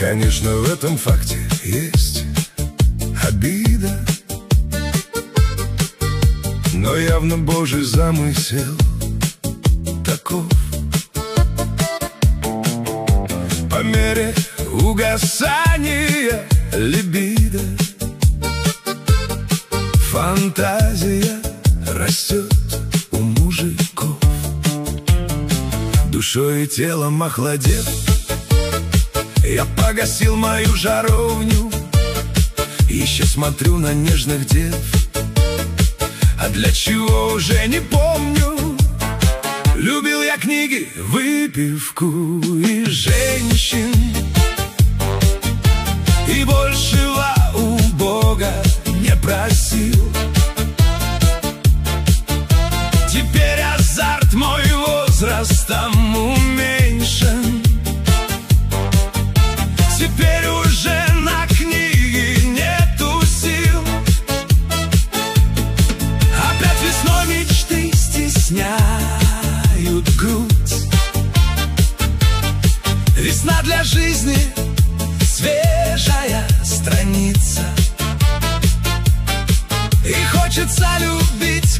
Конечно, в этом факте есть обида, но явно Божий замысел таков. По мере угасания либидо фантазия растет у мужиков. Душой и телом охладев, я погасил мою жаровню, еще смотрю на нежных дев. А для чего уже не помню. Любил я книги, выпивку и женщин, и большего у Бога не просил. Теперь азарт мой возрастом уменьшен. Теперь уже на книги нету сил. Опять весной мечты стесняют грудь. Весна для жизни свежая страница, и хочется любить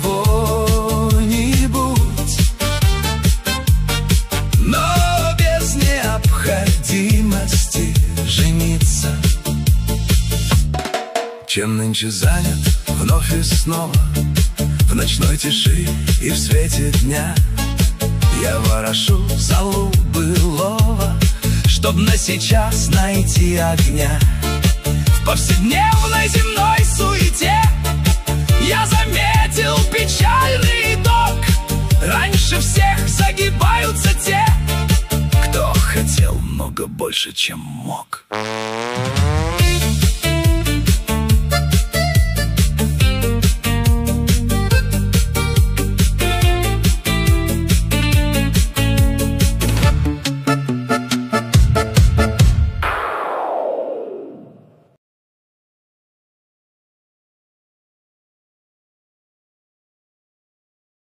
кого-нибудь, но без необходимости жениться. Чем нынче занят вновь и снова, в ночной тиши и в свете дня, я ворошу залу былого, чтоб на сейчас найти огня. В повседневной земной суете я заметил печальный итог. Раньше всех загибаются те, кто хотел много больше, чем мог.